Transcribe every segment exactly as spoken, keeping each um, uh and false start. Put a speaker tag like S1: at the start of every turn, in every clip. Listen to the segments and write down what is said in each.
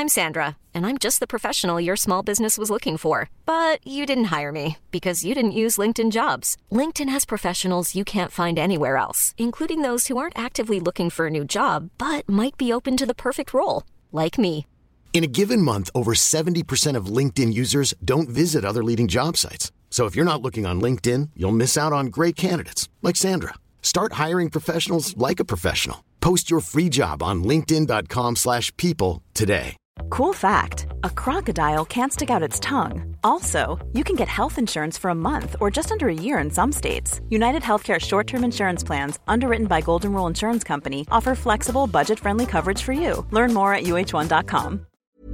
S1: I'm Sandra, and I'm just the professional your small business was looking for. But you didn't hire me because you didn't use LinkedIn Jobs. LinkedIn has professionals you can't find anywhere else, including those who aren't actively looking for a new job, but might be open to the perfect role, like me.
S2: In a given month, over seventy percent of LinkedIn users don't visit other leading job sites. So if you're not looking on LinkedIn, you'll miss out on great candidates like Sandra. Start hiring professionals like a professional. Post your free job on linkedin.com slash people today.
S3: Cool fact, a crocodile can't stick out its tongue. Also, you can get health insurance for a month or just under a year in some states. United Healthcare short-term insurance plans, underwritten by Golden Rule Insurance Company, offer flexible, budget-friendly coverage for you. Learn more at U H one dot com.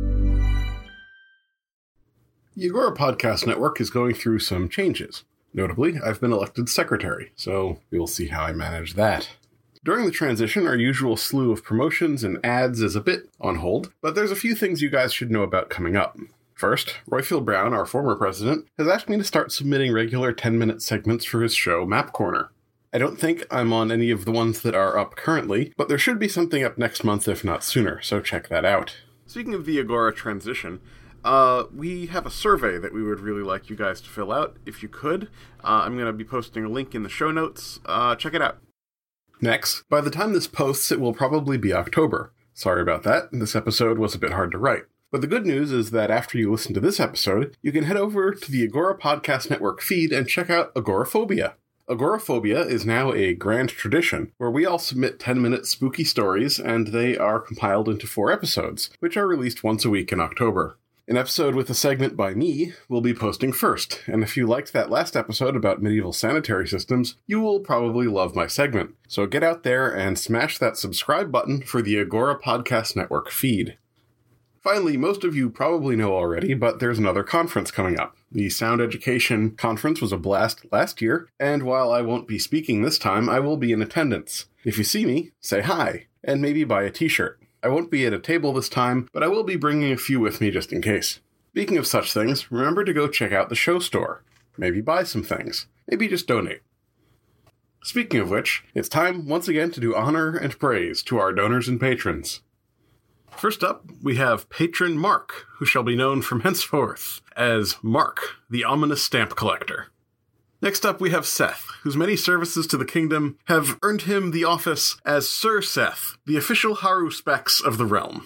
S4: The Agora Podcast Network is going through some changes. Notably, I've been elected secretary, so we'll see how I manage that. During the transition, our usual slew of promotions and ads is a bit on hold, but there's a few things you guys should know about coming up. First, Roifield Brown, our former president, has asked me to start submitting regular ten-minute segments for his show, Map Corner. I don't think I'm on any of the ones that are up currently, but there should be something up next month, if not sooner, so check that out. Speaking of the Agora transition, Uh, we have a survey that we would really like you guys to fill out, if you could. Uh, I'm going to be posting a link in the show notes. Uh, check it out. Next, by the time this posts, it will probably be October. Sorry about that. This episode was a bit hard to write. But the good news is that after you listen to this episode, you can head over to the Agora Podcast Network feed and check out Agoraphobia. Agoraphobia is now a grand tradition where we all submit ten-minute spooky stories, and they are compiled into four episodes, which are released once a week in October. An episode with a segment by me will be posting first, and if you liked that last episode about medieval sanitary systems, you will probably love my segment. So get out there and smash that subscribe button for the Agora Podcast Network feed. Finally, most of you probably know already, but there's another conference coming up. The Sound Education Conference was a blast last year, and while I won't be speaking this time, I will be in attendance. If you see me, say hi, and maybe buy a t-shirt. I won't be at a table this time, but I will be bringing a few with me just in case. Speaking of such things, remember to go check out the show store. Maybe buy some things. Maybe just donate. Speaking of which, it's time once again to do honor and praise to our donors and patrons. First up, we have patron Mark, who shall be known from henceforth as Mark, the ominous stamp collector. Next up, we have Seth, whose many services to the kingdom have earned him the office as Sir Seth, the official Haruspex of the realm.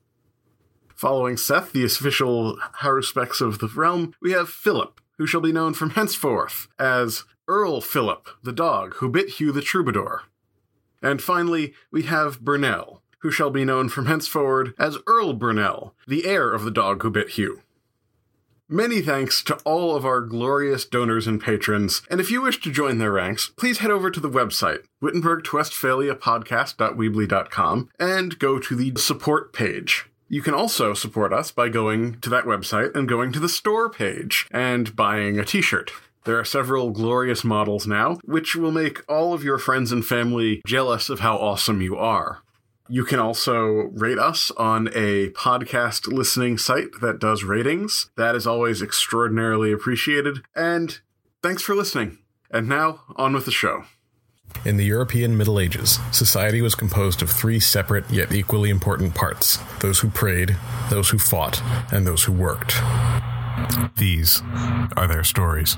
S4: Following Seth, the official Haruspex of the realm, we have Philip, who shall be known from henceforth as Earl Philip, the dog who bit Hugh the Troubadour. And finally, we have Burnell, who shall be known from henceforward as Earl Burnell, the heir of the dog who bit Hugh. Many thanks to all of our glorious donors and patrons, and if you wish to join their ranks, please head over to the website, wittenberg to westphalia podcast dot weebly dot com, and go to the support page. You can also support us by going to that website and going to the store page and buying a t-shirt. There are several glorious models now, which will make all of your friends and family jealous of how awesome you are. You can also rate us on a podcast listening site that does ratings. That is always extraordinarily appreciated. And thanks for listening. And now, on with the show.
S5: In the European Middle Ages, society was composed of three separate yet equally important parts: those who prayed, those who fought, and those who worked. These are their stories.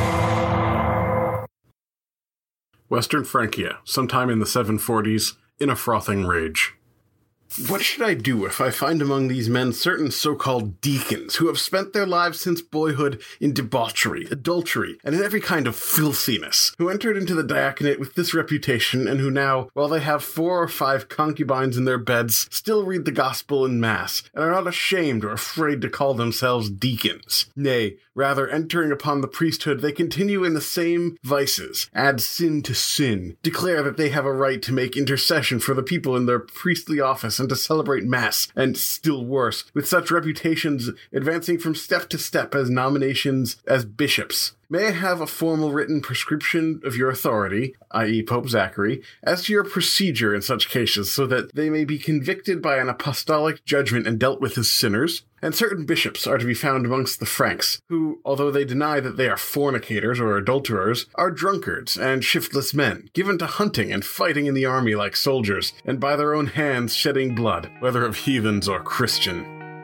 S4: Western Francia, sometime in the seven forties, in a frothing rage. What should I do if I find among these men certain so-called deacons who have spent their lives since boyhood in debauchery, adultery, and in every kind of filthiness, who entered into the diaconate with this reputation, and who now, while they have four or five concubines in their beds, still read the gospel in mass, and are not ashamed or afraid to call themselves deacons? Nay, rather, entering upon the priesthood, they continue in the same vices, add sin to sin, declare that they have a right to make intercession for the people in their priestly office, and to celebrate mass, and still worse, with such reputations advancing from step to step as nominations as bishops. May I have a formal written prescription of your authority, that is. Pope Zachary, as to your procedure in such cases, so that they may be convicted by an apostolic judgment and dealt with as sinners? And certain bishops are to be found amongst the Franks, who, although they deny that they are fornicators or adulterers, are drunkards and shiftless men, given to hunting and fighting in the army like soldiers, and by their own hands shedding blood, whether of heathens or Christian.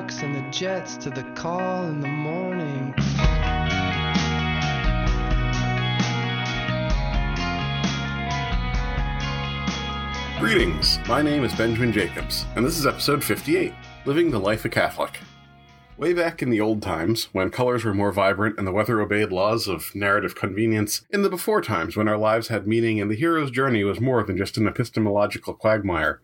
S6: sparks and the jets to the call in the morning.
S4: Greetings, my name is Benjamin Jacobs, and this is episode fifty-eight, Living the Life a Catholic. Way back in the old times, when colors were more vibrant and the weather obeyed laws of narrative convenience, in the before times when our lives had meaning and the hero's journey was more than just an epistemological quagmire.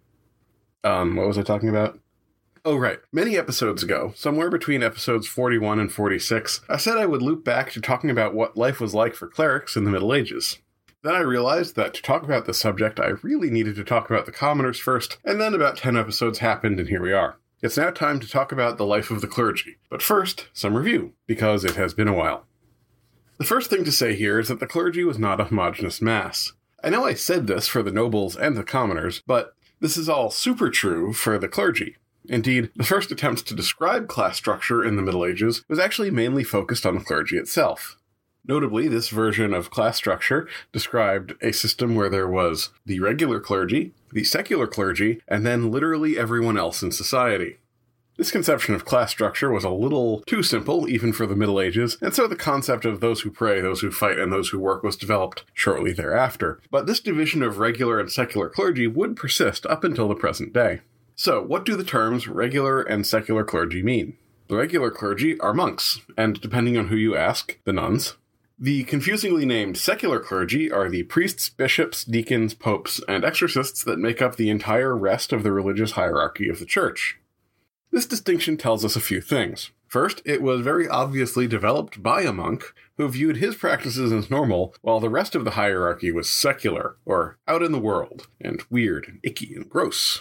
S4: Um, what was I talking about? Oh, right. Many episodes ago, somewhere between episodes forty-one and forty-six, I said I would loop back to talking about what life was like for clerics in the Middle Ages. Then I realized that to talk about this subject, I really needed to talk about the commoners first, and then about ten episodes happened, and here we are. It's now time to talk about the life of the clergy. But first, some review, because it has been a while. The first thing to say here is that the clergy was not a homogeneous mass. I know I said this for the nobles and the commoners, but this is all super true for the clergy. Indeed, the first attempts to describe class structure in the Middle Ages was actually mainly focused on the clergy itself. Notably, this version of class structure described a system where there was the regular clergy, the secular clergy, and then literally everyone else in society. This conception of class structure was a little too simple, even for the Middle Ages, and so the concept of those who pray, those who fight, and those who work was developed shortly thereafter. But this division of regular and secular clergy would persist up until the present day. So, what do the terms regular and secular clergy mean? The regular clergy are monks, and depending on who you ask, the nuns. The confusingly named secular clergy are the priests, bishops, deacons, popes, and exorcists that make up the entire rest of the religious hierarchy of the Church. This distinction tells us a few things. First, it was very obviously developed by a monk who viewed his practices as normal, while the rest of the hierarchy was secular, or out in the world, and weird, and icky, and gross.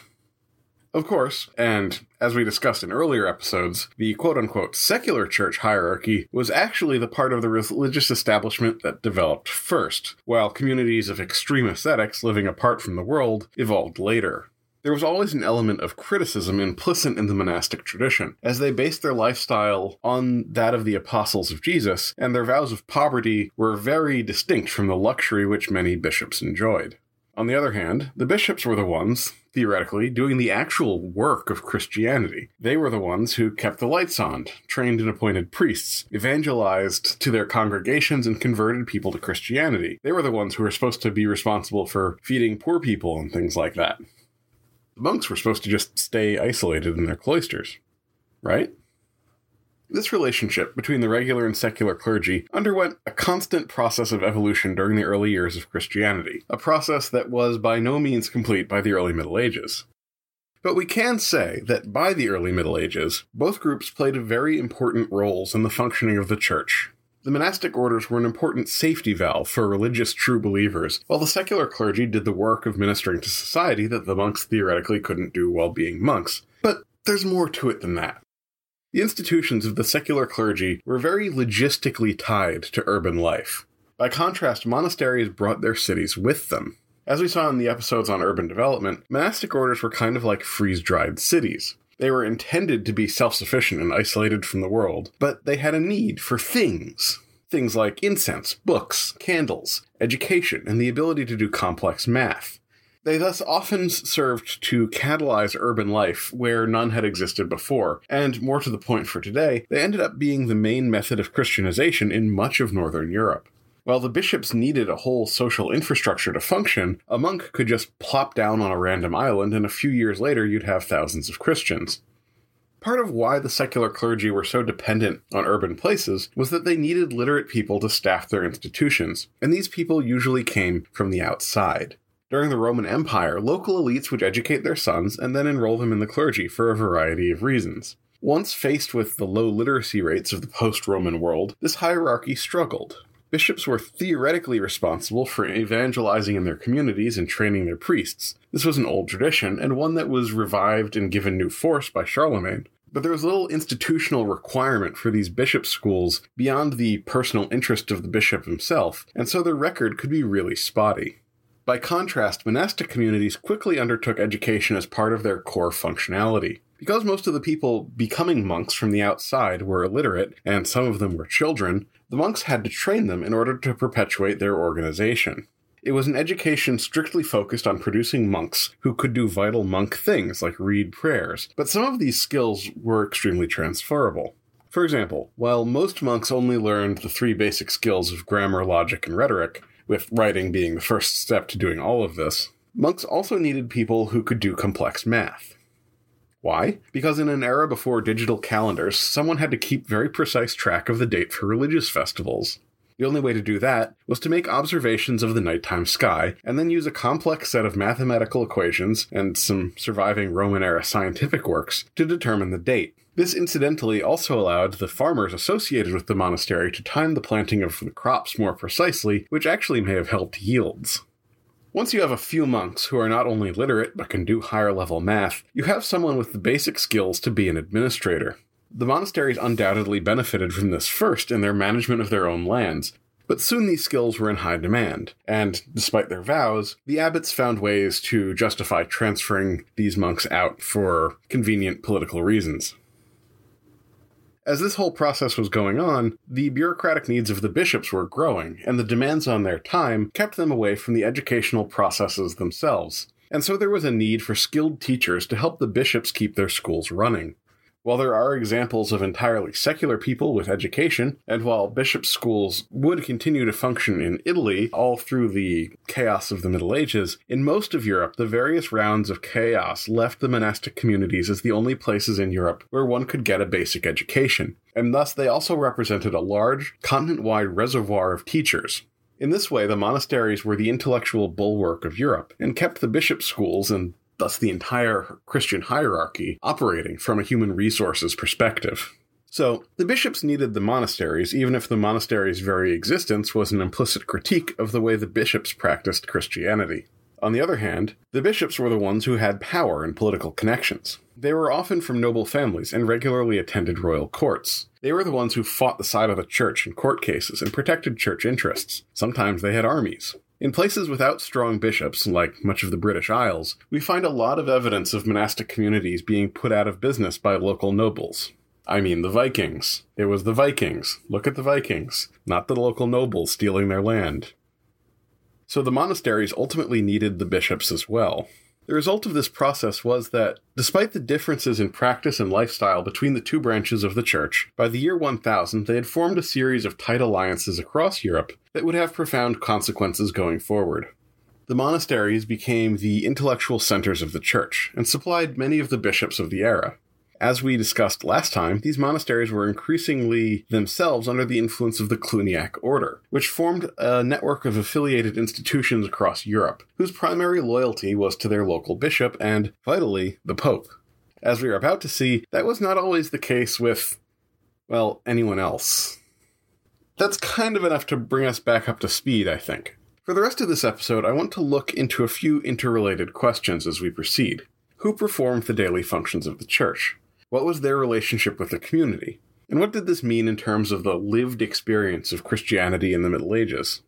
S4: Of course, and as we discussed in earlier episodes, the quote-unquote secular church hierarchy was actually the part of the religious establishment that developed first, while communities of extreme ascetics living apart from the world evolved later. There was always an element of criticism implicit in the monastic tradition, as they based their lifestyle on that of the apostles of Jesus, and their vows of poverty were very distinct from the luxury which many bishops enjoyed. On the other hand, the bishops were the ones, theoretically, doing the actual work of Christianity. They were the ones who kept the lights on, trained and appointed priests, evangelized to their congregations, and converted people to Christianity. They were the ones who were supposed to be responsible for feeding poor people and things like that. The monks were supposed to just stay isolated in their cloisters, right? This relationship between the regular and secular clergy underwent a constant process of evolution during the early years of Christianity, a process that was by no means complete by the early Middle Ages. But we can say that by the early Middle Ages, both groups played very important roles in the functioning of the Church. The monastic orders were an important safety valve for religious true believers, while the secular clergy did the work of ministering to society that the monks theoretically couldn't do while being monks. But there's more to it than that. The institutions of the secular clergy were very logistically tied to urban life. By contrast, monasteries brought their cities with them. As we saw in the episodes on urban development, monastic orders were kind of like freeze-dried cities. They were intended to be self-sufficient and isolated from the world, but they had a need for things. Things like incense, books, candles, education, and the ability to do complex math. They thus often served to catalyze urban life where none had existed before, and more to the point for today, they ended up being the main method of Christianization in much of Northern Europe. While the bishops needed a whole social infrastructure to function, a monk could just plop down on a random island and a few years later you'd have thousands of Christians. Part of why the secular clergy were so dependent on urban places was that they needed literate people to staff their institutions, and these people usually came from the outside. During the Roman Empire, local elites would educate their sons and then enroll them in the clergy for a variety of reasons. Once faced with the low literacy rates of the post-Roman world, this hierarchy struggled. Bishops were theoretically responsible for evangelizing in their communities and training their priests. This was an old tradition, and one that was revived and given new force by Charlemagne. But there was little institutional requirement for these bishop schools beyond the personal interest of the bishop himself, and so their record could be really spotty. By contrast, monastic communities quickly undertook education as part of their core functionality. Because most of the people becoming monks from the outside were illiterate, and some of them were children, the monks had to train them in order to perpetuate their organization. It was an education strictly focused on producing monks who could do vital monk things like read prayers, but some of these skills were extremely transferable. For example, while most monks only learned the three basic skills of grammar, logic, and rhetoric, with writing being the first step to doing all of this, monks also needed people who could do complex math. Why? Because in an era before digital calendars, someone had to keep very precise track of the date for religious festivals. The only way to do that was to make observations of the nighttime sky, and then use a complex set of mathematical equations and some surviving Roman-era scientific works to determine the date. This incidentally also allowed the farmers associated with the monastery to time the planting of the crops more precisely, which actually may have helped yields. Once you have a few monks who are not only literate but can do higher-level math, you have someone with the basic skills to be an administrator. The monasteries undoubtedly benefited from this first in their management of their own lands, but soon these skills were in high demand, and, despite their vows, the abbots found ways to justify transferring these monks out for convenient political reasons. As this whole process was going on, the bureaucratic needs of the bishops were growing, and the demands on their time kept them away from the educational processes themselves, and so there was a need for skilled teachers to help the bishops keep their schools running. While there are examples of entirely secular people with education, and while bishop schools would continue to function in Italy all through the chaos of the Middle Ages, in most of Europe the various rounds of chaos left the monastic communities as the only places in Europe where one could get a basic education, and thus they also represented a large, continent-wide reservoir of teachers. In this way, the monasteries were the intellectual bulwark of Europe, and kept the bishop schools and thus the entire Christian hierarchy operating from a human resources perspective. So, the bishops needed the monasteries, even if the monasteries' very existence was an implicit critique of the way the bishops practiced Christianity. On the other hand, the bishops were the ones who had power and political connections. They were often from noble families and regularly attended royal courts. They were the ones who fought the side of the church in court cases and protected church interests. Sometimes they had armies. In places without strong bishops, like much of the British Isles, we find a lot of evidence of monastic communities being put out of business by local nobles. I mean the Vikings. It was the Vikings. Look at the Vikings, not the local nobles stealing their land. So the monasteries ultimately needed the bishops as well. The result of this process was that, despite the differences in practice and lifestyle between the two branches of the church, by the year one thousand they had formed a series of tight alliances across Europe that would have profound consequences going forward. The monasteries became the intellectual centers of the church, and supplied many of the bishops of the era. As we discussed last time, these monasteries were increasingly themselves under the influence of the Cluniac order, which formed a network of affiliated institutions across Europe, whose primary loyalty was to their local bishop and, vitally, the Pope. As we are about to see, that was not always the case with, well, anyone else. That's kind of enough to bring us back up to speed, I think. For the rest of this episode, I want to look into a few interrelated questions as we proceed. Who performed the daily functions of the church? What was their relationship with the community? And what did this mean in terms of the lived experience of Christianity in the Middle Ages?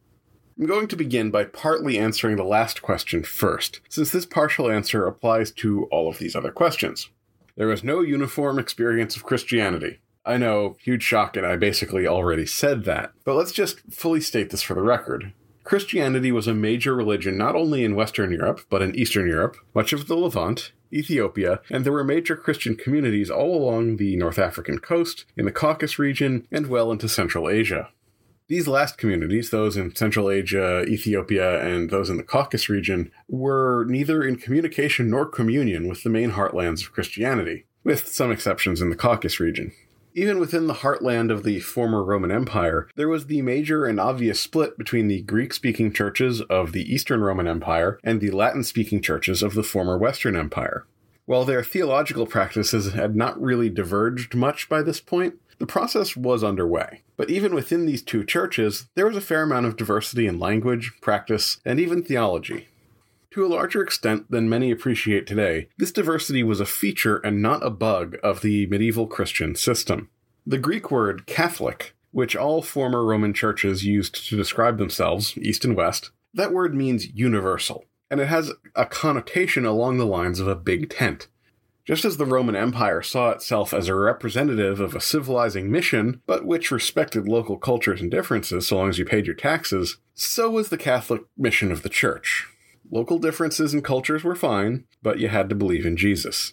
S4: I'm going to begin by partly answering the last question first, since this partial answer applies to all of these other questions. There was no uniform experience of Christianity. I know, huge shock, and I basically already said that, but let's just fully state this for the record. Christianity was a major religion not only in Western Europe, but in Eastern Europe, much of the Levant, Ethiopia, and there were major Christian communities all along the North African coast, in the Caucasus region, and well into Central Asia. These last communities, those in Central Asia, Ethiopia, and those in the Caucasus region, were neither in communication nor communion with the main heartlands of Christianity, with some exceptions in the Caucasus region. Even within the heartland of the former Roman Empire, there was the major and obvious split between the Greek-speaking churches of the Eastern Roman Empire and the Latin-speaking churches of the former Western Empire. While their theological practices had not really diverged much by this point, the process was underway. But even within these two churches, there was a fair amount of diversity in language, practice, and even theology. To a larger extent than many appreciate today, this diversity was a feature and not a bug of the medieval Christian system. The Greek word Catholic, which all former Roman churches used to describe themselves, East and West, that word means universal, and it has a connotation along the lines of a big tent. Just as the Roman Empire saw itself as a representative of a civilizing mission, but which respected local cultures and differences so long as you paid your taxes, so was the Catholic mission of the Church. Local differences in cultures were fine, but you had to believe in Jesus.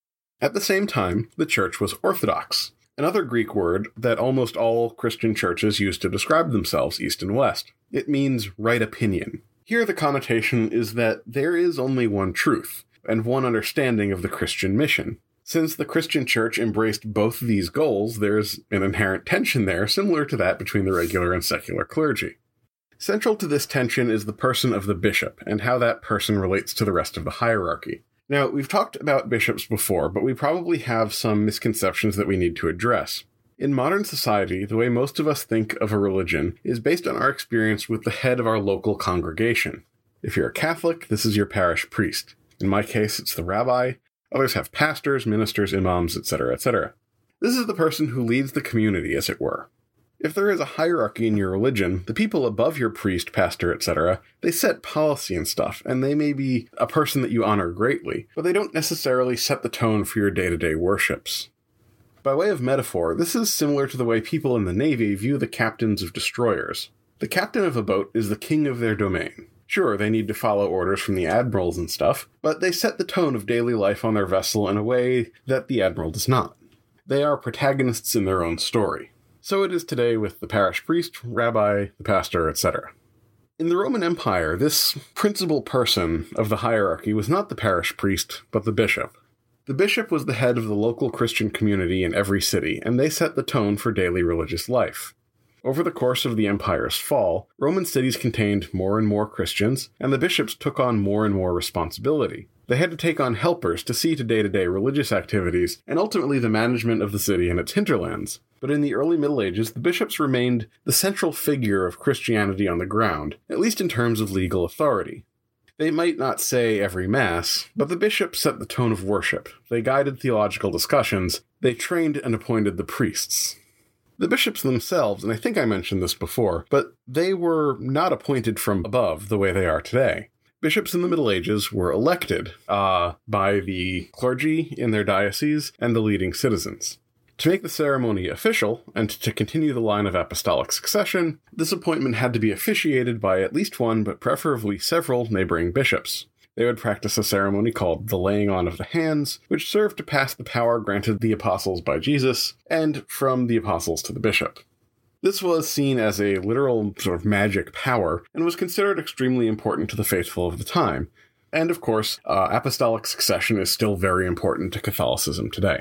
S4: At the same time, the Church was Orthodox, another Greek word that almost all Christian churches use to describe themselves, East and West. It means right opinion. Here the connotation is that there is only one truth, and one understanding of the Christian mission. Since the Christian Church embraced both these goals, there's an inherent tension there, similar to that between the regular and secular clergy. Central to this tension is the person of the bishop, and how that person relates to the rest of the hierarchy. Now, we've talked about bishops before, but we probably have some misconceptions that we need to address. In modern society, the way most of us think of a religion is based on our experience with the head of our local congregation. If you're a Catholic, this is your parish priest. In my case, it's the rabbi. Others have pastors, ministers, imams, et cetera, et cetera. This is the person who leads the community, as it were. If there is a hierarchy in your religion, the people above your priest, pastor, et cetera, they set policy and stuff, and they may be a person that you honor greatly, but they don't necessarily set the tone for your day-to-day worships. By way of metaphor, this is similar to the way people in the Navy view the captains of destroyers. The captain of a boat is the king of their domain. Sure, they need to follow orders from the admirals and stuff, but they set the tone of daily life on their vessel in a way that the admiral does not. They are protagonists in their own story. So it is today with the parish priest, rabbi, the pastor, et cetera. In the Roman Empire, this principal person of the hierarchy was not the parish priest, but the bishop. The bishop was the head of the local Christian community in every city, and they set the tone for daily religious life. Over the course of the empire's fall, Roman cities contained more and more Christians, and the bishops took on more and more responsibility. They had to take on helpers to see to day-to-day religious activities, and ultimately the management of the city and its hinterlands. But in the early Middle Ages, the bishops remained the central figure of Christianity on the ground, at least in terms of legal authority. They might not say every Mass, but the bishops set the tone of worship. They guided theological discussions. They trained and appointed the priests. The bishops themselves, and I think I mentioned this before, but they were not appointed from above the way they are today. Bishops in the Middle Ages were elected uh, by the clergy in their diocese and the leading citizens. To make the ceremony official, and to continue the line of apostolic succession, this appointment had to be officiated by at least one, but preferably several, neighboring bishops. They would practice a ceremony called the laying on of the hands, which served to pass the power granted the apostles by Jesus, and from the apostles to the bishop. This was seen as a literal sort of magic power, and was considered extremely important to the faithful of the time. And of course, uh, apostolic succession is still very important to Catholicism today.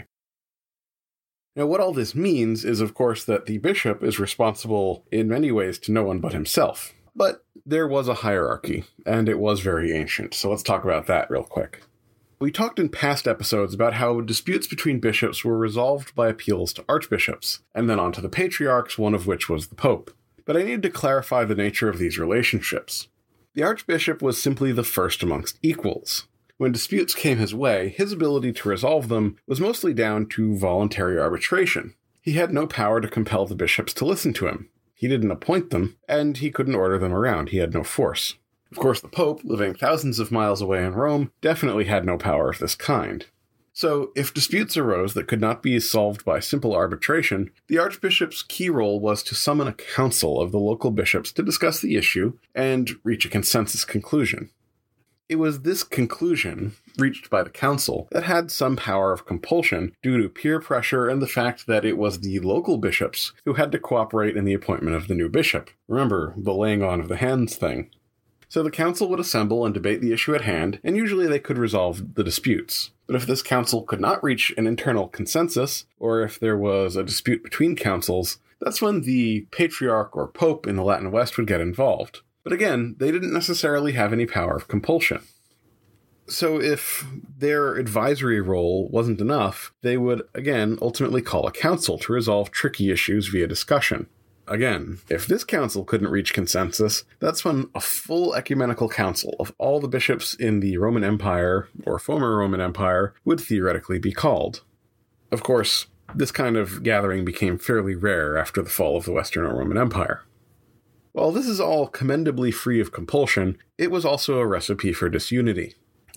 S4: Now, what all this means is, of course, that the bishop is responsible in many ways to no one but himself. But there was a hierarchy, and it was very ancient, so let's talk about that real quick. We talked in past episodes about how disputes between bishops were resolved by appeals to archbishops, and then on to the patriarchs, one of which was the Pope. But I need to clarify the nature of these relationships. The archbishop was simply the first amongst equals. When disputes came his way, his ability to resolve them was mostly down to voluntary arbitration. He had no power to compel the bishops to listen to him. He didn't appoint them, and he couldn't order them around. He had no force. Of course, the Pope, living thousands of miles away in Rome, definitely had no power of this kind. So, if disputes arose that could not be solved by simple arbitration, the archbishop's key role was to summon a council of the local bishops to discuss the issue and reach a consensus conclusion. It was this conclusion, reached by the council, that had some power of compulsion due to peer pressure and the fact that it was the local bishops who had to cooperate in the appointment of the new bishop. Remember, the laying on of the hands thing. So the council would assemble and debate the issue at hand, and usually they could resolve the disputes. But if this council could not reach an internal consensus, or if there was a dispute between councils, that's when the patriarch or pope in the Latin West would get involved. But again, they didn't necessarily have any power of compulsion. So if their advisory role wasn't enough, they would, again, ultimately call a council to resolve tricky issues via discussion. Again, if this council couldn't reach consensus, that's when a full ecumenical council of all the bishops in the Roman Empire, or former Roman Empire, would theoretically be called. Of course, this kind of gathering became fairly rare after the fall of the Western Roman Empire. While this is all commendably free of compulsion, it was also a recipe for disunity.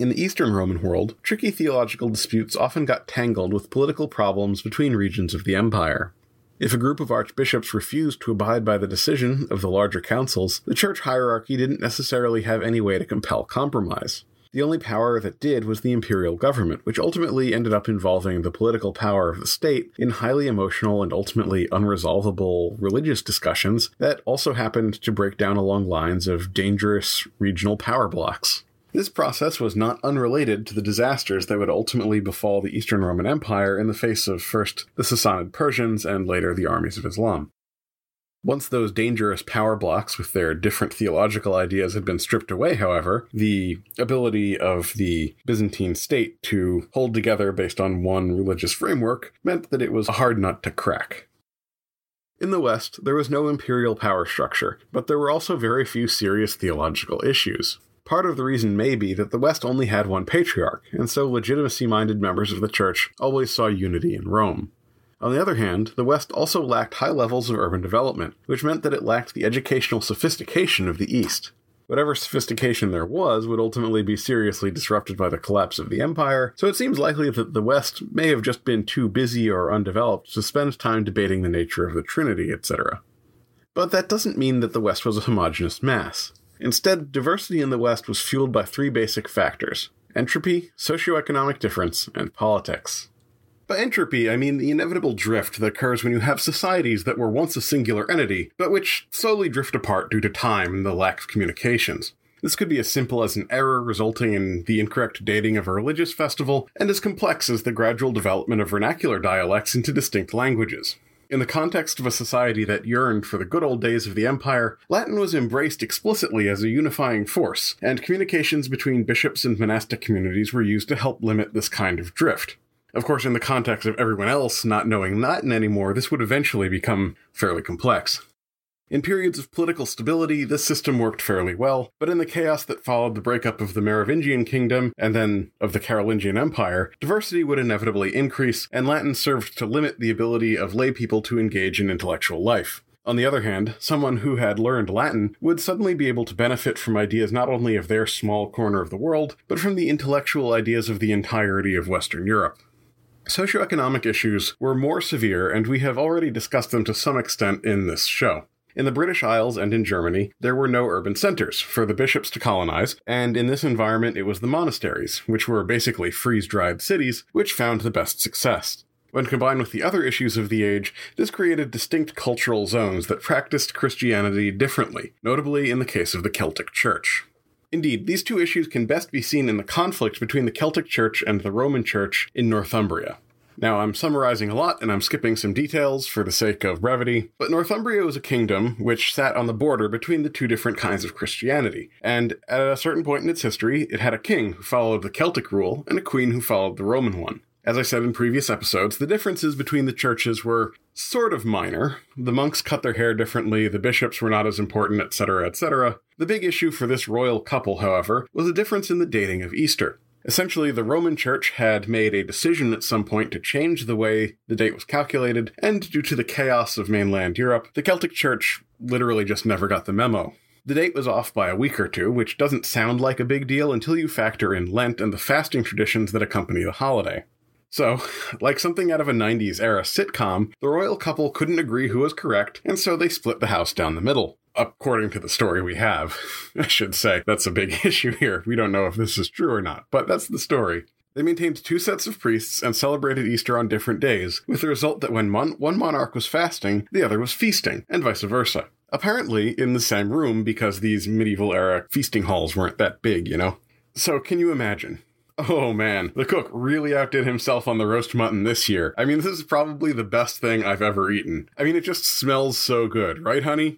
S4: In the Eastern Roman world, tricky theological disputes often got tangled with political problems between regions of the empire. If a group of archbishops refused to abide by the decision of the larger councils, the church hierarchy didn't necessarily have any way to compel compromise. The only power that did was the imperial government, which ultimately ended up involving the political power of the state in highly emotional and ultimately unresolvable religious discussions that also happened to break down along lines of dangerous regional power blocks. This process was not unrelated to the disasters that would ultimately befall the Eastern Roman Empire in the face of first the Sassanid Persians and later the armies of Islam. Once those dangerous power blocks with their different theological ideas had been stripped away, however, the ability of the Byzantine state to hold together based on one religious framework meant that it was a hard nut to crack. In the West, there was no imperial power structure, but there were also very few serious theological issues. Part of the reason may be that the West only had one patriarch, and so legitimacy-minded members of the church always saw unity in Rome. On the other hand, the West also lacked high levels of urban development, which meant that it lacked the educational sophistication of the East. Whatever sophistication there was would ultimately be seriously disrupted by the collapse of the empire, so it seems likely that the West may have just been too busy or undeveloped to spend time debating the nature of the Trinity, et cetera. But that doesn't mean that the West was a homogeneous mass. Instead, diversity in the West was fueled by three basic factors: entropy, socioeconomic difference, and politics. By entropy, I mean the inevitable drift that occurs when you have societies that were once a singular entity, but which slowly drift apart due to time and the lack of communications. This could be as simple as an error resulting in the incorrect dating of a religious festival, and as complex as the gradual development of vernacular dialects into distinct languages. In the context of a society that yearned for the good old days of the empire, Latin was embraced explicitly as a unifying force, and communications between bishops and monastic communities were used to help limit this kind of drift. Of course, in the context of everyone else not knowing Latin anymore, this would eventually become fairly complex. In periods of political stability, this system worked fairly well, but in the chaos that followed the breakup of the Merovingian kingdom, and then of the Carolingian Empire, diversity would inevitably increase, and Latin served to limit the ability of lay people to engage in intellectual life. On the other hand, someone who had learned Latin would suddenly be able to benefit from ideas not only of their small corner of the world, but from the intellectual ideas of the entirety of Western Europe. Socioeconomic issues were more severe, and we have already discussed them to some extent in this show. In the British Isles and in Germany, there were no urban centers for the bishops to colonize, and in this environment it was the monasteries, which were basically freeze-dried cities, which found the best success. When combined with the other issues of the age, this created distinct cultural zones that practiced Christianity differently, notably in the case of the Celtic Church. Indeed, these two issues can best be seen in the conflict between the Celtic Church and the Roman Church in Northumbria. Now, I'm summarizing a lot, and I'm skipping some details for the sake of brevity, but Northumbria was a kingdom which sat on the border between the two different kinds of Christianity, and at a certain point in its history, it had a king who followed the Celtic rule and a queen who followed the Roman one. As I said in previous episodes, the differences between the churches were sort of minor. The monks cut their hair differently, the bishops were not as important, et cetera, et cetera. The big issue for this royal couple, however, was a difference in the dating of Easter. Essentially, the Roman Church had made a decision at some point to change the way the date was calculated, and due to the chaos of mainland Europe, the Celtic Church literally just never got the memo. The date was off by a week or two, which doesn't sound like a big deal until you factor in Lent and the fasting traditions that accompany the holiday. So, like something out of a nineties-era sitcom, the royal couple couldn't agree who was correct, and so they split the house down the middle. According to the story we have. I should say, that's a big issue here. We don't know if this is true or not, but that's the story. They maintained two sets of priests and celebrated Easter on different days, with the result that when mon- one monarch was fasting, the other was feasting, and vice versa. Apparently in the same room, because these medieval-era feasting halls weren't that big, you know? So can you imagine? Oh man, the cook really outdid himself on the roast mutton this year. I mean, this is probably the best thing I've ever eaten. I mean, it just smells so good, right, honey?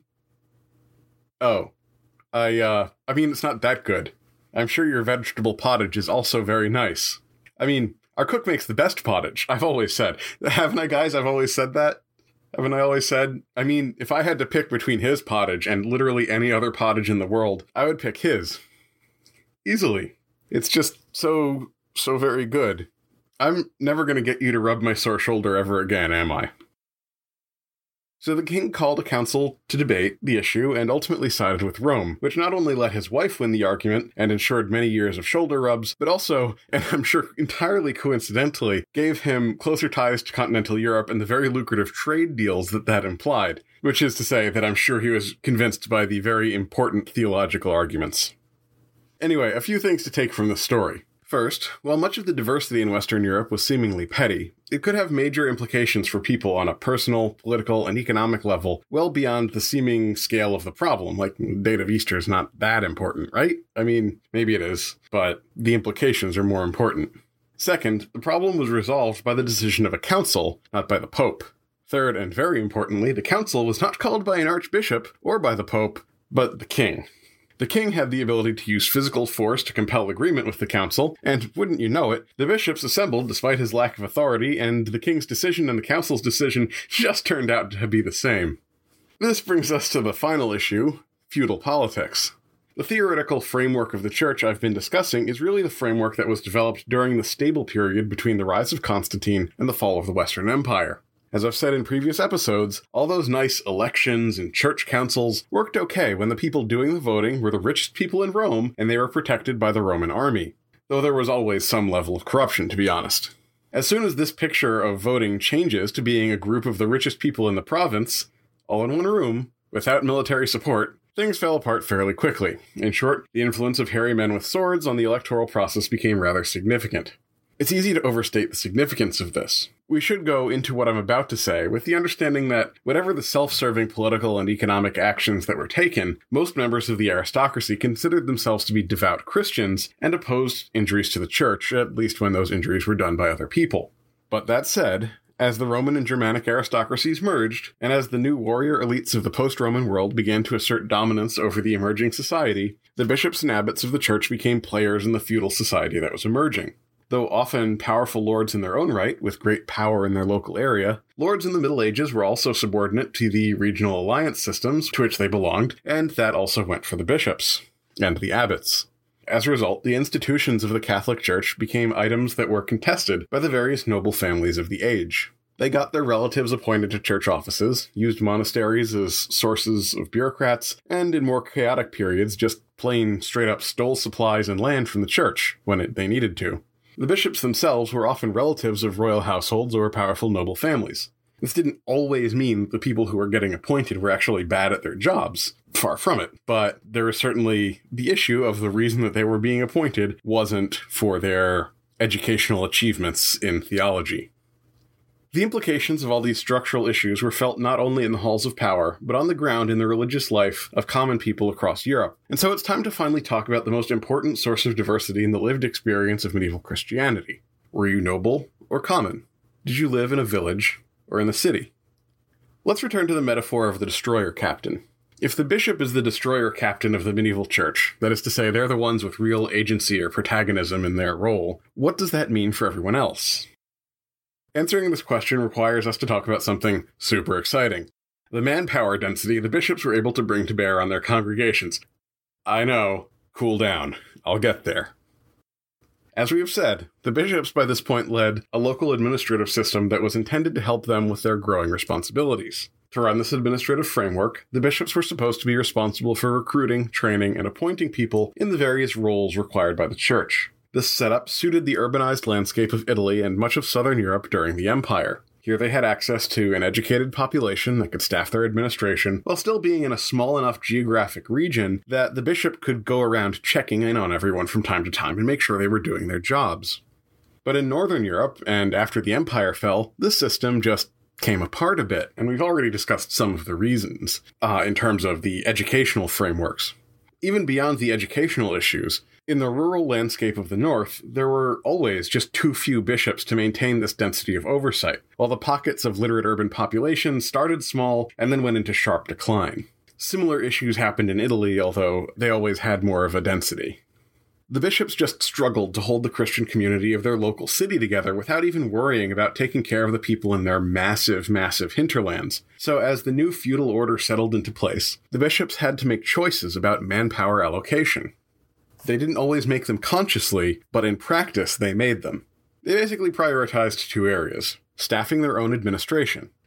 S4: Oh, I, uh, I mean, it's not that good. I'm sure your vegetable pottage is also very nice. I mean, our cook makes the best pottage, I've always said. Haven't I, guys? I've always said that? Haven't I always said? I mean, if I had to pick between his pottage and literally any other pottage in the world, I would pick his. Easily. It's just so, so very good. I'm never going to get you to rub my sore shoulder ever again, am I? So the king called a council to debate the issue and ultimately sided with Rome, which not only let his wife win the argument and ensured many years of shoulder rubs, but also, and I'm sure entirely coincidentally, gave him closer ties to continental Europe and the very lucrative trade deals that that implied, which is to say that I'm sure he was convinced by the very important theological arguments. Anyway, a few things to take from this story. First, while much of the diversity in Western Europe was seemingly petty, it could have major implications for people on a personal, political, and economic level well beyond the seeming scale of the problem. Like, the date of Easter is not that important, right? I mean, maybe it is, but the implications are more important. Second, the problem was resolved by the decision of a council, not by the Pope. Third, and very importantly, the council was not called by an archbishop or by the Pope, but the king. The king had the ability to use physical force to compel agreement with the council, and wouldn't you know it, the bishops assembled despite his lack of authority, and the king's decision and the council's decision just turned out to be the same. This brings us to the final issue, feudal politics. The theoretical framework of the church I've been discussing is really the framework that was developed during the stable period between the rise of Constantine and the fall of the Western Empire. As I've said in previous episodes, all those nice elections and church councils worked okay when the people doing the voting were the richest people in Rome and they were protected by the Roman army, though there was always some level of corruption, to be honest. As soon as this picture of voting changes to being a group of the richest people in the province, all in one room, without military support, things fell apart fairly quickly. In short, the influence of hairy men with swords on the electoral process became rather significant. It's easy to overstate the significance of this. We should go into what I'm about to say with the understanding that whatever the self-serving political and economic actions that were taken, most members of the aristocracy considered themselves to be devout Christians and opposed injuries to the church, at least when those injuries were done by other people. But that said, as the Roman and Germanic aristocracies merged, and as the new warrior elites of the post-Roman world began to assert dominance over the emerging society, the bishops and abbots of the church became players in the feudal society that was emerging. Though often powerful lords in their own right, with great power in their local area, lords in the Middle Ages were also subordinate to the regional alliance systems to which they belonged, and that also went for the bishops and the abbots. As a result, the institutions of the Catholic Church became items that were contested by the various noble families of the age. They got their relatives appointed to church offices, used monasteries as sources of bureaucrats, and in more chaotic periods just plain straight-up stole supplies and land from the church when it, they needed to. The bishops themselves were often relatives of royal households or powerful noble families. This didn't always mean that the people who were getting appointed were actually bad at their jobs. Far from it. But there was certainly the issue of the reason that they were being appointed wasn't for their educational achievements in theology. The implications of all these structural issues were felt not only in the halls of power, but on the ground in the religious life of common people across Europe. And so it's time to finally talk about the most important source of diversity in the lived experience of medieval Christianity. Were you noble or common? Did you live in a village or in the city? Let's return to the metaphor of the destroyer captain. If the bishop is the destroyer captain of the medieval church, that is to say, they're the ones with real agency or protagonism in their role, what does that mean for everyone else? Answering this question requires us to talk about something super exciting. The manpower density the bishops were able to bring to bear on their congregations. I know, cool down. I'll get there. As we have said, the bishops by this point led a local administrative system that was intended to help them with their growing responsibilities. To run this administrative framework, the bishops were supposed to be responsible for recruiting, training, and appointing people in the various roles required by the church. This setup suited the urbanized landscape of Italy and much of southern Europe during the Empire. Here they had access to an educated population that could staff their administration, while still being in a small enough geographic region that the bishop could go around checking in on everyone from time to time and make sure they were doing their jobs. But in northern Europe, and after the Empire fell, this system just came apart a bit, and we've already discussed some of the reasons, uh, in terms of the educational frameworks. Even beyond the educational issues, in the rural landscape of the north, there were always just too few bishops to maintain this density of oversight, while the pockets of literate urban population started small and then went into sharp decline. Similar issues happened in Italy, although they always had more of a density. The bishops just struggled to hold the Christian community of their local city together without even worrying about taking care of the people in their massive, massive hinterlands. So as the new feudal order settled into place, the bishops had to make choices about manpower allocation. They didn't always make them consciously, but in practice they made them. They basically prioritized two areas: staffing their own administration.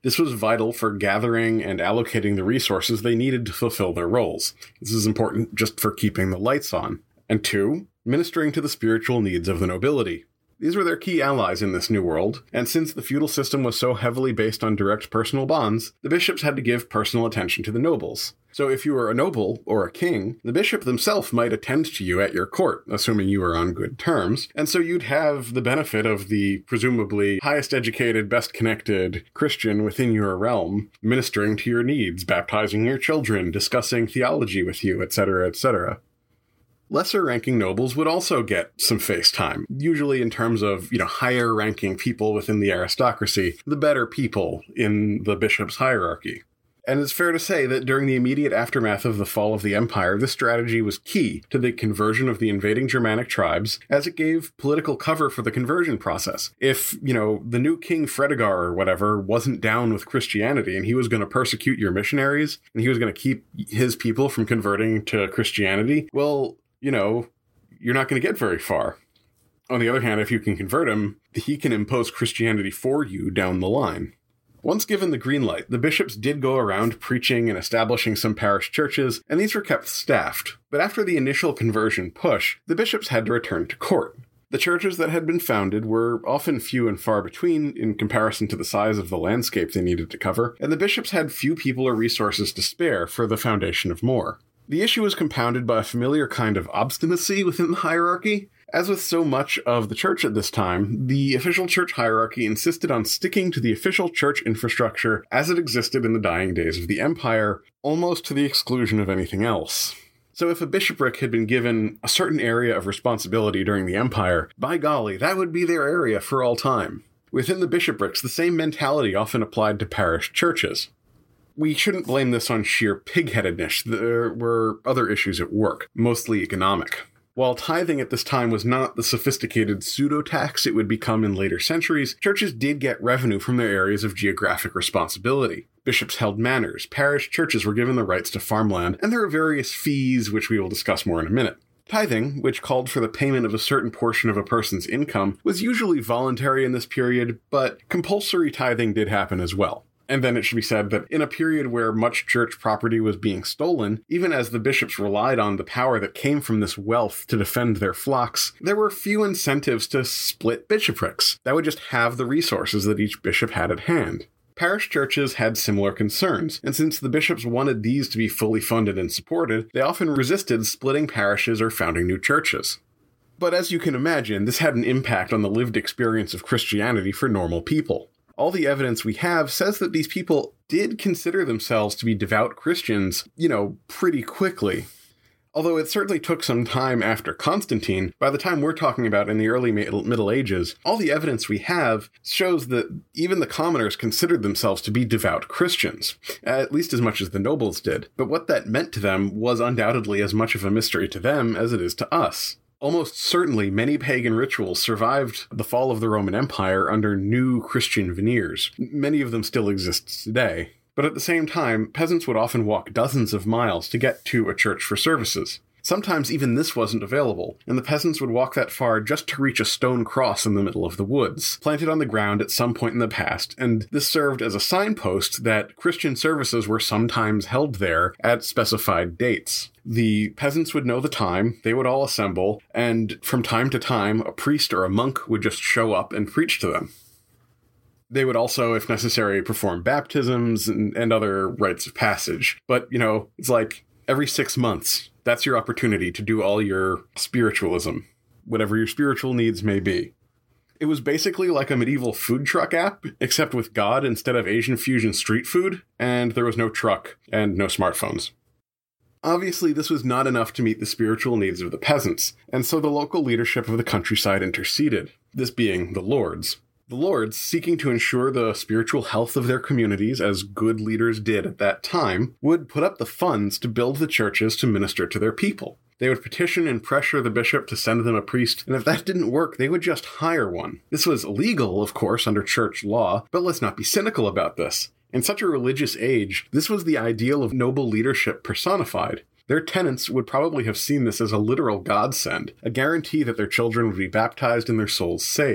S4: This was vital for gathering and allocating the resources they needed to fulfill their roles. This is important just for keeping the lights on. And two, ministering to the spiritual needs of the nobility. These were their key allies in this new world, and since the feudal system was so heavily based on direct personal bonds, the bishops had to give personal attention to the nobles. So if you were a noble or a king, the bishop themselves might attend to you at your court, assuming you were on good terms, and so you'd have the benefit of the presumably highest educated, best connected Christian within your realm, ministering to your needs, baptizing your children, discussing theology with you, et cetera, et cetera. Lesser-ranking nobles would also get some face time, usually in terms of, you know, higher-ranking people within the aristocracy, the better people in the bishop's hierarchy. And it's fair to say that during the immediate aftermath of the fall of the empire, this strategy was key to the conversion of the invading Germanic tribes, as it gave political cover for the conversion process. If, you know, the new king Fredegar or whatever wasn't down with Christianity and he was going to persecute your missionaries, and he was going to keep his people from converting to Christianity, well, you know, you're not going to get very far. On the other hand, if you can convert him, he can impose Christianity for you down the line. Once given the green light, the bishops did go around preaching and establishing some parish churches, and these were kept staffed. But after the initial conversion push, the bishops had to return to court. The churches that had been founded were often few and far between in comparison to the size of the landscape they needed to cover, and the bishops had few people or resources to spare for the foundation of more. The issue was compounded by a familiar kind of obstinacy within the hierarchy. As with so much of the church at this time, the official church hierarchy insisted on sticking to the official church infrastructure as it existed in the dying days of the empire, almost to the exclusion of anything else. So if a bishopric had been given a certain area of responsibility during the empire, by golly, that would be their area for all time. Within the bishoprics, the same mentality often applied to parish churches. We shouldn't blame this on sheer pig-headedness. There were other issues at work, mostly economic. While tithing at this time was not the sophisticated pseudo-tax it would become in later centuries, churches did get revenue from their areas of geographic responsibility. Bishops held manors, parish churches were given the rights to farmland, and there are various fees, which we will discuss more in a minute. Tithing, which called for the payment of a certain portion of a person's income, was usually voluntary in this period, but compulsory tithing did happen as well. And then it should be said that in a period where much church property was being stolen, even as the bishops relied on the power that came from this wealth to defend their flocks, there were few incentives to split bishoprics that would just have the resources that each bishop had at hand. Parish churches had similar concerns, and since the bishops wanted these to be fully funded and supported, they often resisted splitting parishes or founding new churches. But as you can imagine, this had an impact on the lived experience of Christianity for normal people. All the evidence we have says that these people did consider themselves to be devout Christians, you know, pretty quickly. Although it certainly took some time after Constantine, by the time we're talking about in the early Middle Ages, all the evidence we have shows that even the commoners considered themselves to be devout Christians, at least as much as the nobles did. But what that meant to them was undoubtedly as much of a mystery to them as it is to us. Almost certainly, many pagan rituals survived the fall of the Roman Empire under new Christian veneers. Many of them still exist today. But at the same time, peasants would often walk dozens of miles to get to a church for services. Sometimes even this wasn't available, and the peasants would walk that far just to reach a stone cross in the middle of the woods, planted on the ground at some point in the past, and this served as a signpost that Christian services were sometimes held there at specified dates. The peasants would know the time, they would all assemble, and from time to time, a priest or a monk would just show up and preach to them. They would also, if necessary, perform baptisms and, and other rites of passage. But, you know, it's like every six months, that's your opportunity to do all your spiritualism, whatever your spiritual needs may be. It was basically like a medieval food truck app, except with God instead of Asian fusion street food, and there was no truck and no smartphones. Obviously, this was not enough to meet the spiritual needs of the peasants, and so the local leadership of the countryside interceded, this being the lords. The lords, seeking to ensure the spiritual health of their communities, as good leaders did at that time, would put up the funds to build the churches to minister to their people. They would petition and pressure the bishop to send them a priest, and if that didn't work, they would just hire one. This was illegal, of course, under church law, but let's not be cynical about this. In such a religious age, this was the ideal of noble leadership personified. Their tenants would probably have seen this as a literal godsend, a guarantee that their children would be baptized and their souls saved.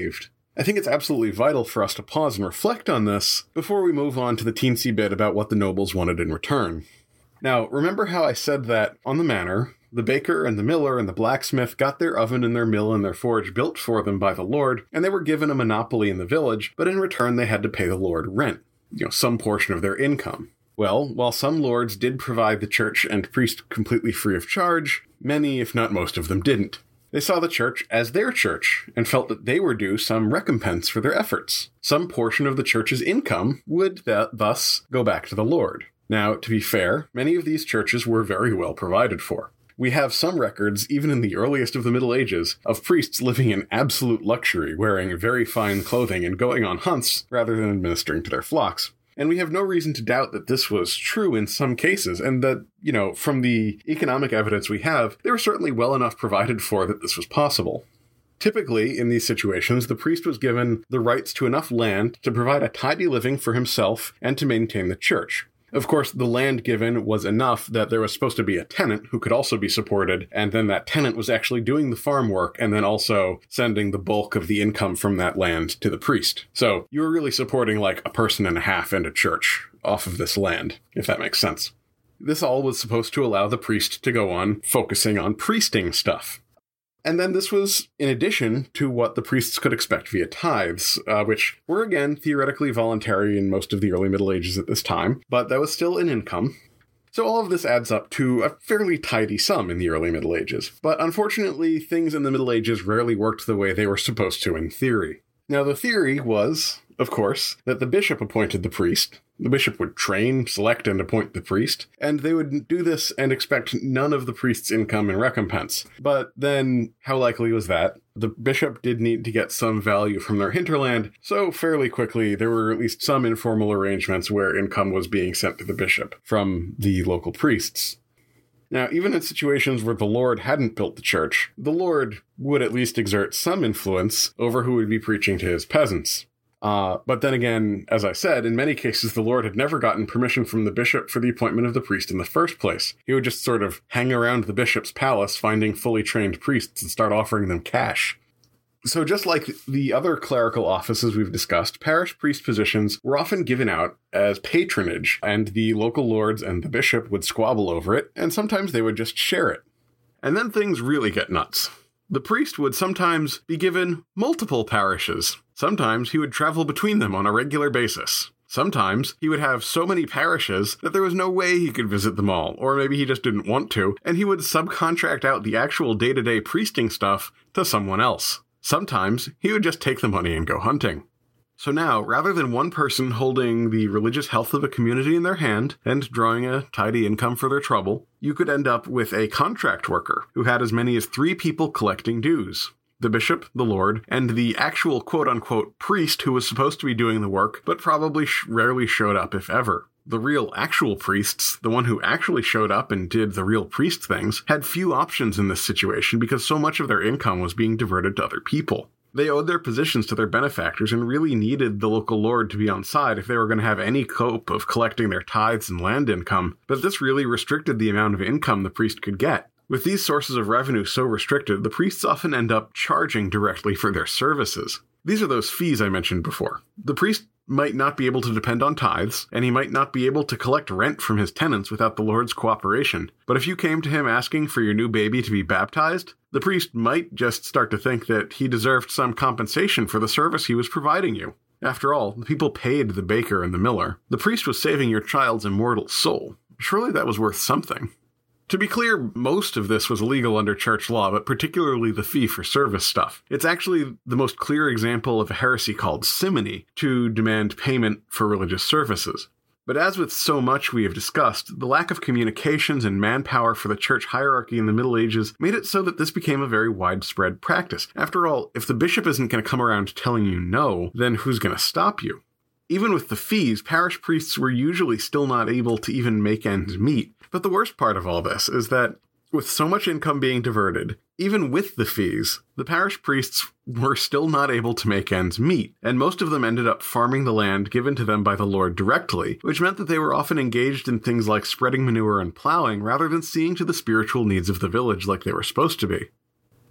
S4: I think it's absolutely vital for us to pause and reflect on this before we move on to the teensy bit about what the nobles wanted in return. Now, remember how I said that on the manor, the baker and the miller and the blacksmith got their oven and their mill and their forge built for them by the lord, and they were given a monopoly in the village, but in return they had to pay the lord rent, you know, some portion of their income. Well, while some lords did provide the church and priest completely free of charge, many, if not most of them, didn't. They saw the church as their church and felt that they were due some recompense for their efforts. Some portion of the church's income would th- thus go back to the Lord. Now, to be fair, many of these churches were very well provided for. We have some records, even in the earliest of the Middle Ages, of priests living in absolute luxury, wearing very fine clothing and going on hunts rather than administering to their flocks. And we have no reason to doubt that this was true in some cases, and that, you know, from the economic evidence we have, they were certainly well enough provided for that this was possible. Typically, in these situations, the priest was given the rights to enough land to provide a tidy living for himself and to maintain the church. Of course, the land given was enough that there was supposed to be a tenant who could also be supported, and then that tenant was actually doing the farm work and then also sending the bulk of the income from that land to the priest. So you were really supporting like a person and a half and a church off of this land, if that makes sense. This all was supposed to allow the priest to go on focusing on priesting stuff. And then this was in addition to what the priests could expect via tithes, uh, which were again theoretically voluntary in most of the early Middle Ages at this time, but that was still an income. So all of this adds up to a fairly tidy sum in the early Middle Ages. But unfortunately, things in the Middle Ages rarely worked the way they were supposed to in theory. Now, the theory was, of course, that the bishop appointed the priest. The bishop would train, select, and appoint the priest, and they would do this and expect none of the priest's income in recompense. But then, how likely was that? The bishop did need to get some value from their hinterland, so fairly quickly there were at least some informal arrangements where income was being sent to the bishop from the local priests. Now, even in situations where the Lord hadn't built the church, the Lord would at least exert some influence over who would be preaching to his peasants. Uh, but then again, as I said, in many cases the Lord had never gotten permission from the bishop for the appointment of the priest in the first place. He would just sort of hang around the bishop's palace finding fully trained priests and start offering them cash. So just like the other clerical offices we've discussed, parish priest positions were often given out as patronage, and the local lords and the bishop would squabble over it, and sometimes they would just share it. And then things really get nuts. The priest would sometimes be given multiple parishes. Sometimes he would travel between them on a regular basis. Sometimes he would have so many parishes that there was no way he could visit them all, or maybe he just didn't want to, and he would subcontract out the actual day-to-day priesting stuff to someone else. Sometimes he would just take the money and go hunting. So now, rather than one person holding the religious health of a community in their hand and drawing a tidy income for their trouble, you could end up with a contract worker who had as many as three people collecting dues. The bishop, the lord, and the actual quote-unquote priest who was supposed to be doing the work, but probably sh- rarely showed up if ever. The real actual priests, the one who actually showed up and did the real priest things, had few options in this situation because so much of their income was being diverted to other people. They owed their positions to their benefactors and really needed the local lord to be on side if they were going to have any hope of collecting their tithes and land income, but this really restricted the amount of income the priest could get. With these sources of revenue so restricted, the priests often end up charging directly for their services. These are those fees I mentioned before. The priest might not be able to depend on tithes, and he might not be able to collect rent from his tenants without the Lord's cooperation. But if you came to him asking for your new baby to be baptized, the priest might just start to think that he deserved some compensation for the service he was providing you. After all, the people paid the baker and the miller. The priest was saving your child's immortal soul. Surely that was worth something. To be clear, most of this was illegal under church law, but particularly the fee-for-service stuff. It's actually the most clear example of a heresy called simony, to demand payment for religious services. But as with so much we have discussed, the lack of communications and manpower for the church hierarchy in the Middle Ages made it so that this became a very widespread practice. After all, if the bishop isn't going to come around telling you no, then who's going to stop you? Even with the fees, parish priests were usually still not able to even make ends meet. But the worst part of all this is that, with so much income being diverted, even with the fees, the parish priests were still not able to make ends meet, and most of them ended up farming the land given to them by the Lord directly, which meant that they were often engaged in things like spreading manure and plowing rather than seeing to the spiritual needs of the village like they were supposed to be.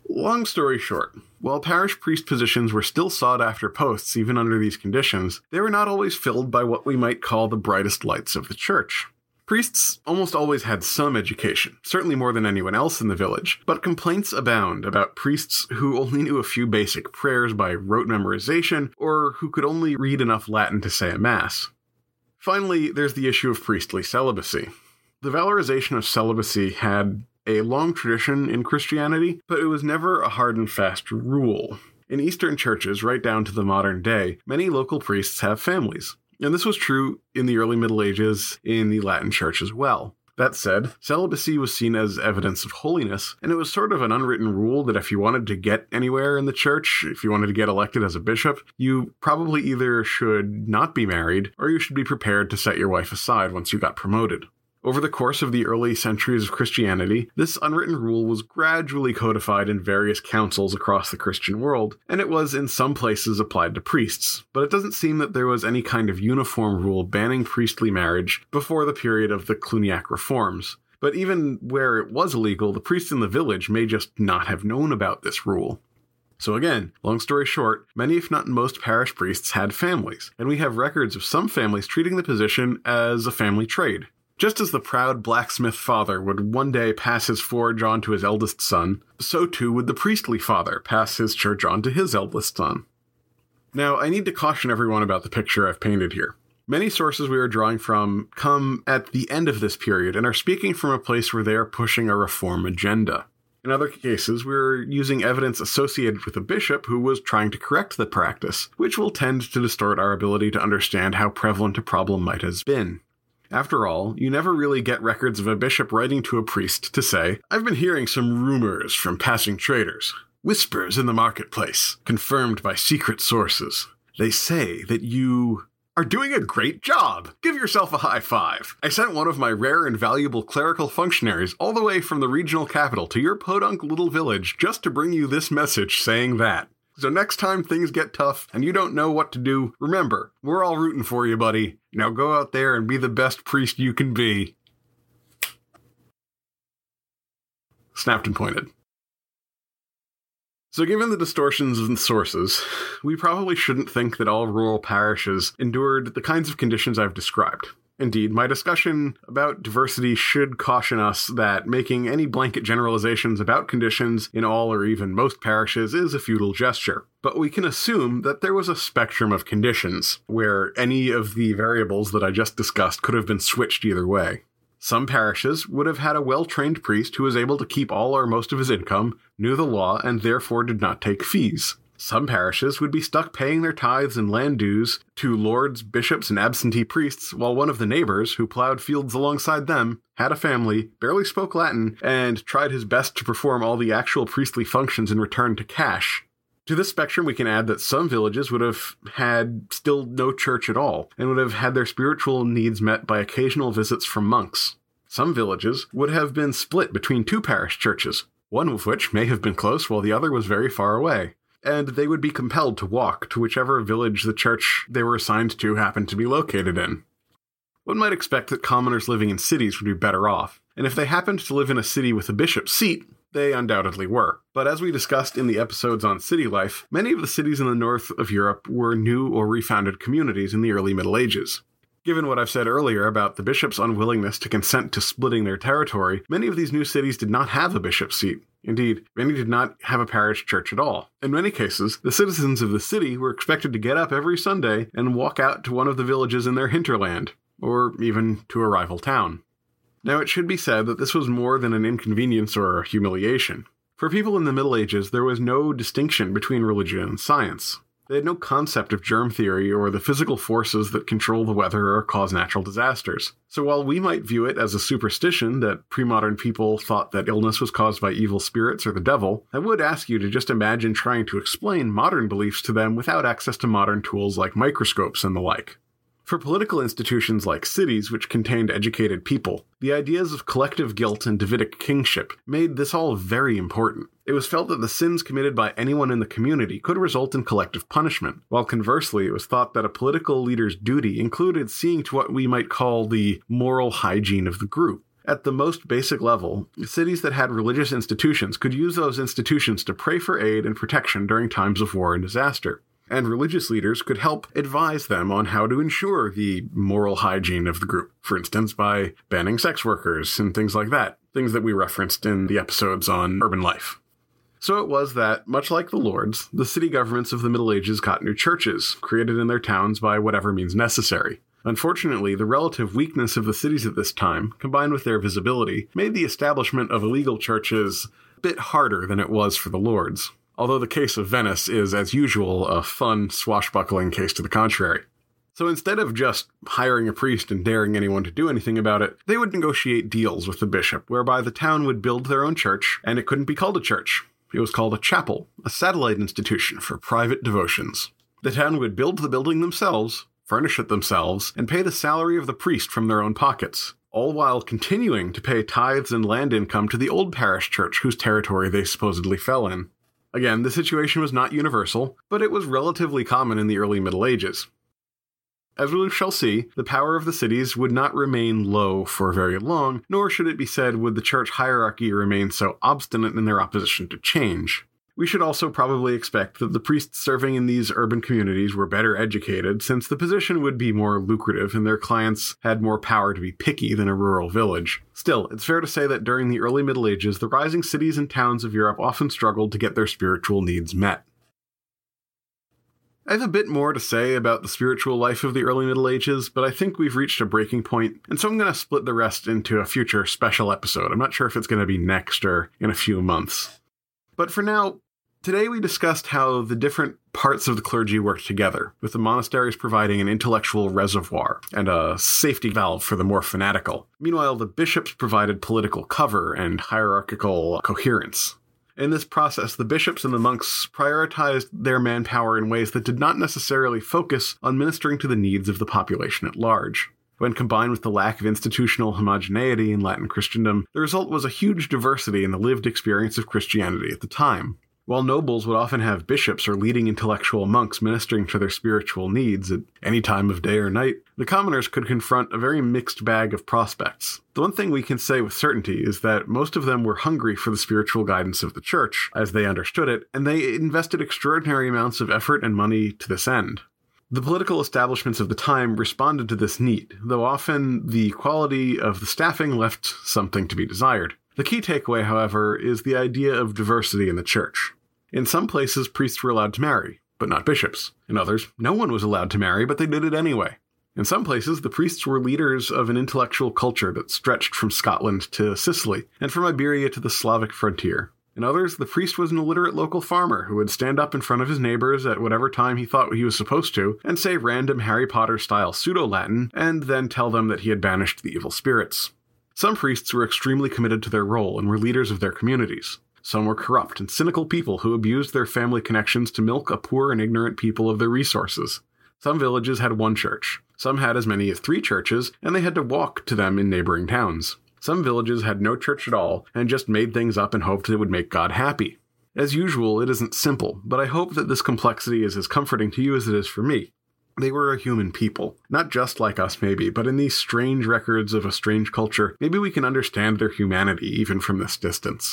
S4: Long story short, while parish priest positions were still sought-after posts even under these conditions, they were not always filled by what we might call the brightest lights of the church. Priests almost always had some education, certainly more than anyone else in the village, but complaints abound about priests who only knew a few basic prayers by rote memorization, or who could only read enough Latin to say a mass. Finally, there's the issue of priestly celibacy. The valorization of celibacy had a long tradition in Christianity, but it was never a hard and fast rule. In Eastern churches, right down to the modern day, many local priests have families. And this was true in the early Middle Ages in the Latin Church as well. That said, celibacy was seen as evidence of holiness, and it was sort of an unwritten rule that if you wanted to get anywhere in the church, if you wanted to get elected as a bishop, you probably either should not be married, or you should be prepared to set your wife aside once you got promoted. Over the course of the early centuries of Christianity, this unwritten rule was gradually codified in various councils across the Christian world, and it was in some places applied to priests, but it doesn't seem that there was any kind of uniform rule banning priestly marriage before the period of the Cluniac reforms. But even where it was illegal, the priests in the village may just not have known about this rule. So again, long story short, many if not most parish priests had families, and we have records of some families treating the position as a family trade. Just as the proud blacksmith father would one day pass his forge on to his eldest son, so too would the priestly father pass his church on to his eldest son. Now, I need to caution everyone about the picture I've painted here. Many sources we are drawing from come at the end of this period and are speaking from a place where they are pushing a reform agenda. In other cases, we're using evidence associated with a bishop who was trying to correct the practice, which will tend to distort our ability to understand how prevalent a problem might have been. After all, you never really get records of a bishop writing to a priest to say, "I've been hearing some rumors from passing traders. Whispers in the marketplace, confirmed by secret sources. They say that you are doing a great job. Give yourself a high five. I sent one of my rare and valuable clerical functionaries all the way from the regional capital to your podunk little village just to bring you this message saying that. So next time things get tough and you don't know what to do, remember, we're all rooting for you, buddy. Now go out there and be the best priest you can be." Snapped and pointed. So given the distortions in sources, we probably shouldn't think that all rural parishes endured the kinds of conditions I've described. Indeed, my discussion about diversity should caution us that making any blanket generalizations about conditions in all or even most parishes is a futile gesture. But we can assume that there was a spectrum of conditions, where any of the variables that I just discussed could have been switched either way. Some parishes would have had a well-trained priest who was able to keep all or most of his income, knew the law, and therefore did not take fees. Some parishes would be stuck paying their tithes and land dues to lords, bishops, and absentee priests, while one of the neighbors, who plowed fields alongside them, had a family, barely spoke Latin, and tried his best to perform all the actual priestly functions in return to cash. To this spectrum, we can add that some villages would have had still no church at all, and would have had their spiritual needs met by occasional visits from monks. Some villages would have been split between two parish churches, one of which may have been close while the other was very far away. And they would be compelled to walk to whichever village the church they were assigned to happened to be located in. One might expect that commoners living in cities would be better off, and if they happened to live in a city with a bishop's seat, they undoubtedly were. But as we discussed in the episodes on city life, many of the cities in the north of Europe were new or refounded communities in the early Middle Ages. Given what I've said earlier about the bishop's unwillingness to consent to splitting their territory, many of these new cities did not have a bishop's seat. Indeed, many did not have a parish church at all. In many cases, the citizens of the city were expected to get up every Sunday and walk out to one of the villages in their hinterland, or even to a rival town. Now, it should be said that this was more than an inconvenience or a humiliation. For people in the Middle Ages, there was no distinction between religion and science. They had no concept of germ theory or the physical forces that control the weather or cause natural disasters. So while we might view it as a superstition that pre-modern people thought that illness was caused by evil spirits or the devil, I would ask you to just imagine trying to explain modern beliefs to them without access to modern tools like microscopes and the like. For political institutions like cities, which contained educated people, the ideas of collective guilt and Davidic kingship made this all very important. It was felt that the sins committed by anyone in the community could result in collective punishment, while conversely it was thought that a political leader's duty included seeing to what we might call the moral hygiene of the group. At the most basic level, cities that had religious institutions could use those institutions to pray for aid and protection during times of war and disaster. And religious leaders could help advise them on how to ensure the moral hygiene of the group, for instance, by banning sex workers and things like that, things that we referenced in the episodes on urban life. So it was that, much like the lords, the city governments of the Middle Ages got new churches, created in their towns by whatever means necessary. Unfortunately, the relative weakness of the cities at this time, combined with their visibility, made the establishment of illegal churches a bit harder than it was for the lords. Although the case of Venice is, as usual, a fun, swashbuckling case to the contrary. So instead of just hiring a priest and daring anyone to do anything about it, they would negotiate deals with the bishop, whereby the town would build their own church, and it couldn't be called a church. It was called a chapel, a satellite institution for private devotions. The town would build the building themselves, furnish it themselves, and pay the salary of the priest from their own pockets, all while continuing to pay tithes and land income to the old parish church whose territory they supposedly fell in. Again, the situation was not universal, but it was relatively common in the early Middle Ages. As we shall see, the power of the cities would not remain low for very long, nor should it be said would the church hierarchy remain so obstinate in their opposition to change. We should also probably expect that the priests serving in these urban communities were better educated, since the position would be more lucrative and their clients had more power to be picky than a rural village. Still, it's fair to say that during the early Middle Ages, the rising cities and towns of Europe often struggled to get their spiritual needs met. I have a bit more to say about the spiritual life of the early Middle Ages, but I think we've reached a breaking point, and so I'm going to split the rest into a future special episode. I'm not sure if it's going to be next or in a few months. But for now, today we discussed how the different parts of the clergy worked together, with the monasteries providing an intellectual reservoir and a safety valve for the more fanatical. Meanwhile, the bishops provided political cover and hierarchical coherence. In this process, the bishops and the monks prioritized their manpower in ways that did not necessarily focus on ministering to the needs of the population at large. When combined with the lack of institutional homogeneity in Latin Christendom, the result was a huge diversity in the lived experience of Christianity at the time. While nobles would often have bishops or leading intellectual monks ministering to their spiritual needs at any time of day or night, the commoners could confront a very mixed bag of prospects. The one thing we can say with certainty is that most of them were hungry for the spiritual guidance of the church, as they understood it, and they invested extraordinary amounts of effort and money to this end. The political establishments of the time responded to this need, though often the quality of the staffing left something to be desired. The key takeaway, however, is the idea of diversity in the church. In some places, priests were allowed to marry, but not bishops. In others, no one was allowed to marry, but they did it anyway. In some places, the priests were leaders of an intellectual culture that stretched from Scotland to Sicily, and from Iberia to the Slavic frontier. In others, the priest was an illiterate local farmer who would stand up in front of his neighbors at whatever time he thought he was supposed to, and say random Harry Potter-style pseudo-Latin, and then tell them that he had banished the evil spirits. Some priests were extremely committed to their role and were leaders of their communities. Some were corrupt and cynical people who abused their family connections to milk a poor and ignorant people of their resources. Some villages had one church. Some had as many as three churches, and they had to walk to them in neighboring towns. Some villages had no church at all, and just made things up and hoped it would make God happy. As usual, it isn't simple, but I hope that this complexity is as comforting to you as it is for me. They were a human people. Not just like us, maybe, but in these strange records of a strange culture, maybe we can understand their humanity even from this distance.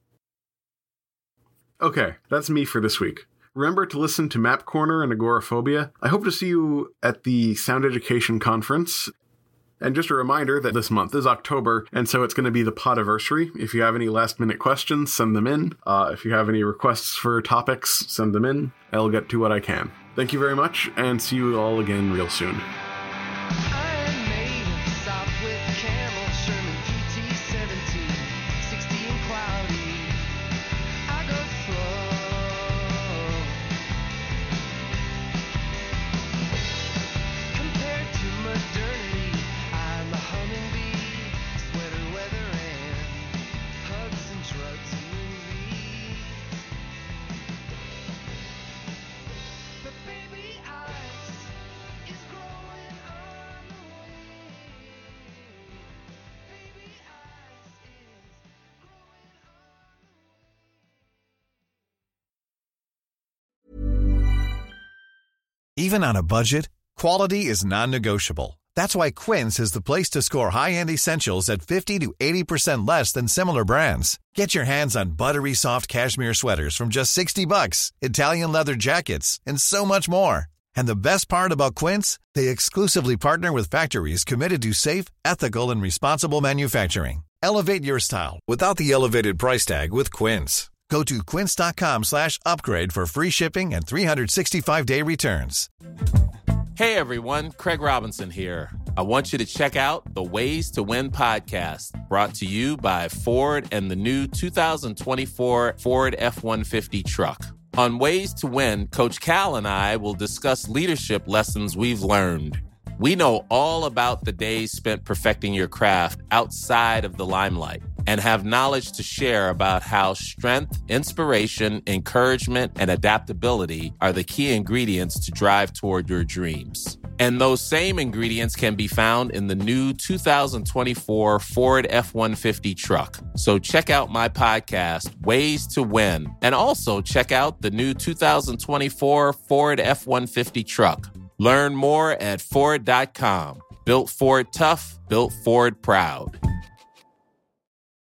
S4: Okay, that's me for this week. Remember to listen to Map Corner and Agoraphobia. I hope to see you at the Sound Education Conference. And just a reminder that this month is October, and so it's going to be the Podiversary. If you have any last-minute questions, send them in. Uh, if you have any requests for topics, send them in. I'll get to what I can. Thank you very much, and see you all again real soon.
S7: Even on a budget, quality is non-negotiable. That's why Quince is the place to score high-end essentials at fifty to eighty percent less than similar brands. Get your hands on buttery soft cashmere sweaters from just sixty bucks, Italian leather jackets, and so much more. And the best part about Quince, they exclusively partner with factories committed to safe, ethical, and responsible manufacturing. Elevate your style without the elevated price tag with Quince. Go to quince.com slash upgrade for free shipping and three sixty-five day returns.
S8: Hey everyone, Craig Robinson here. I want you to check out the Ways to Win podcast, brought to you by Ford and the new two thousand twenty-four Ford F one fifty truck. On Ways to Win, Coach Cal and I will discuss leadership lessons we've learned. We know all about the days spent perfecting your craft outside of the limelight and have knowledge to share about how strength, inspiration, encouragement, and adaptability are the key ingredients to drive toward your dreams. And those same ingredients can be found in the new two thousand twenty-four Ford F one fifty truck. So check out my podcast, Ways to Win, and also check out the new two thousand twenty-four Ford F one fifty truck. Learn more at Ford dot com. Built Ford tough, built Ford proud.